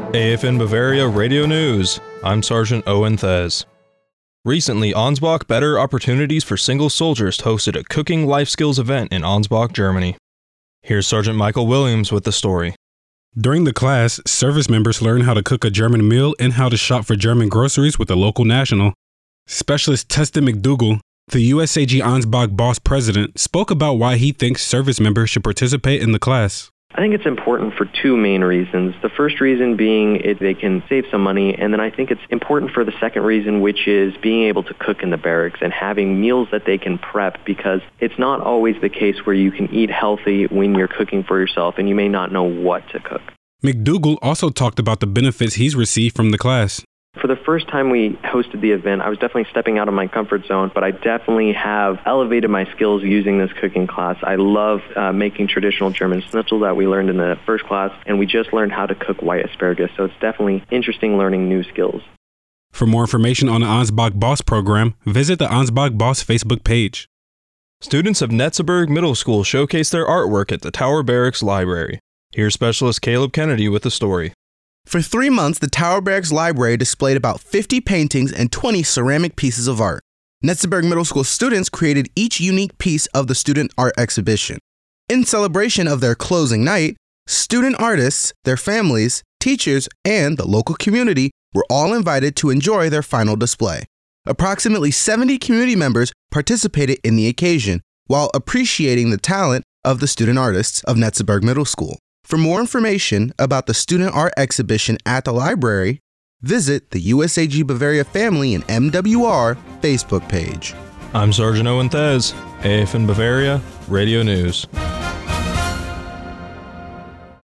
AFN Bavaria Radio News. I'm Sergeant Owen Thez. Recently, Ansbach Better Opportunities for Single Soldiers hosted a cooking life skills event in Ansbach, Germany. Here's Sergeant Michael Williams with the story. During the class, service members learned how to cook a German meal and how to shop for German groceries with a local national. Specialist Teston McDougall, the USAG Ansbach boss president, spoke about why he thinks service members should participate in the class. I think it's important for two main reasons. The first reason being they can save some money, and then I think it's important for the second reason, which is being able to cook in the barracks and having meals that they can prep, because it's not always the case where you can eat healthy when you're cooking for yourself and you may not know what to cook. McDougall also talked about the benefits he's received from the class. For the first time we hosted the event, I was definitely stepping out of my comfort zone, but I definitely have elevated my skills using this cooking class. I love making traditional German schnitzel that we learned in the first class, and we just learned how to cook white asparagus, so it's definitely interesting learning new skills. For more information on the Ansbach Boss program, visit the Ansbach Boss Facebook page. Students of Netzeburg Middle School showcased their artwork at the Tower Barracks Library. Here's Specialist Caleb Kennedy with the story. For 3 months, the Tower Barracks Library displayed about 50 paintings and 20 ceramic pieces of art. Netzeburg Middle School students created each unique piece of the student art exhibition. In celebration of their closing night, student artists, their families, teachers, and the local community were all invited to enjoy their final display. Approximately 70 community members participated in the occasion while appreciating the talent of the student artists of Netzeburg Middle School. For more information about the student art exhibition at the library, visit the USAG Bavaria Family and MWR Facebook page. I'm Sergeant Owen Thez, AFN Bavaria Radio News.